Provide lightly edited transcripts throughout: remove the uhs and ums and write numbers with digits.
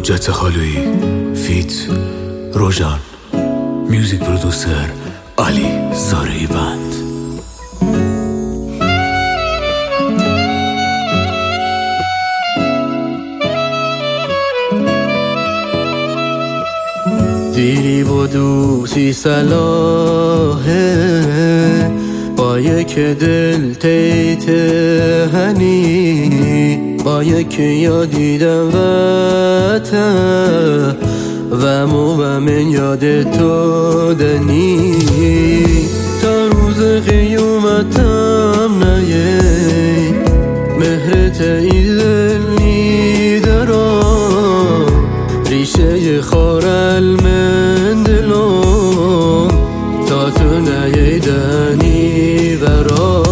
حجت خالویی فیت روژان، میوزیک پرودوسر علی زارعی بند. دیری و دوستی صلاحه با یک دل تیتهنی، با یک یادیدم وطن و من یاد تو دنی. تا روز قیامتم نیه مهرت ای دل نیدران، ریشه خارل من دلم تا تو نیدنی ورا.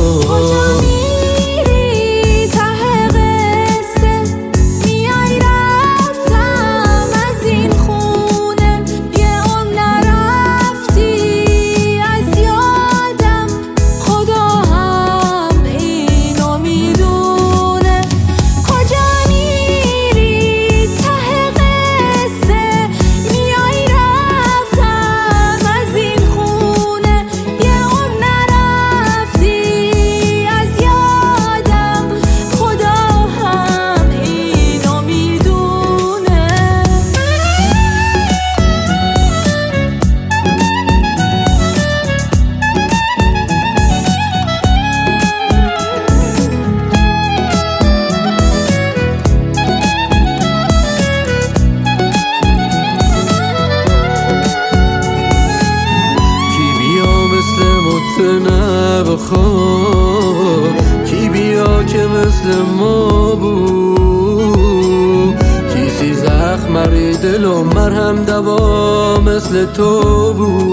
نبخواه کی بیا که مثل ما بود، کیسی زخم مری دل و مرهم دوا مثل تو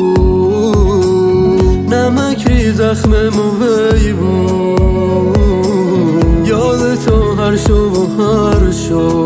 بود. نمک ری زخم موی بود، یاد تو هر شو و هر شو